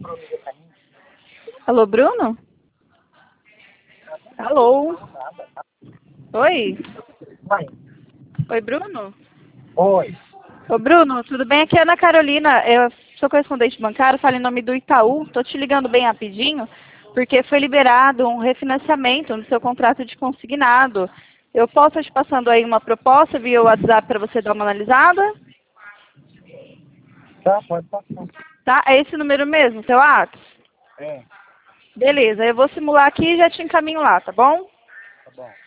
Alô, Bruno? Alô? Oi? Oi, Bruno? Oi. Ô, Bruno, tudo bem? Aqui é a Ana Carolina, eu sou correspondente bancário, falo em nome do Itaú. Tô te ligando bem rapidinho, porque foi liberado um refinanciamento no seu contrato de consignado. Eu posso te passando aí uma proposta via WhatsApp para você dar uma analisada? Tá, pode passar. Tá? É esse número mesmo, seu Atos? É, Beleza, eu vou simular aqui e já te encaminho lá, tá bom? tá bom.